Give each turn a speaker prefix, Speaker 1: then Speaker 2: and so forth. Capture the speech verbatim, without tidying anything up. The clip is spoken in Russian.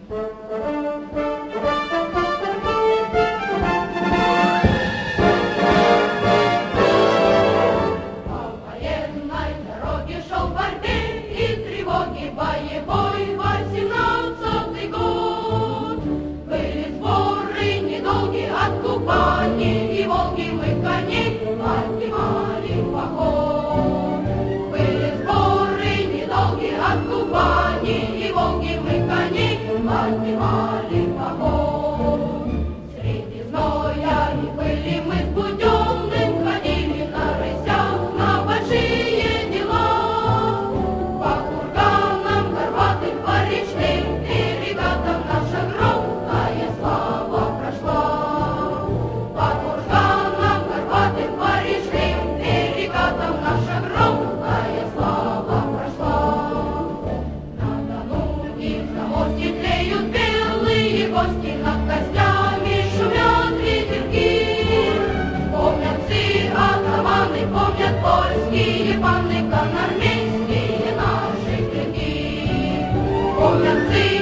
Speaker 1: Поднимали поход. Среди зноя и пыли мы с Буденным ходили на рысях на большие дела. По курганам, горбатым, по речным перекатам наша громкая слава прошла. По курганам, горбатым, по речным перекатам наша громкая слава прошла. На Дону и в Заморске тлеют белые кости, над костями шумят ветерки. Помнят все атаманы, помнят польские паны, конармейские наши клинки. Помнят все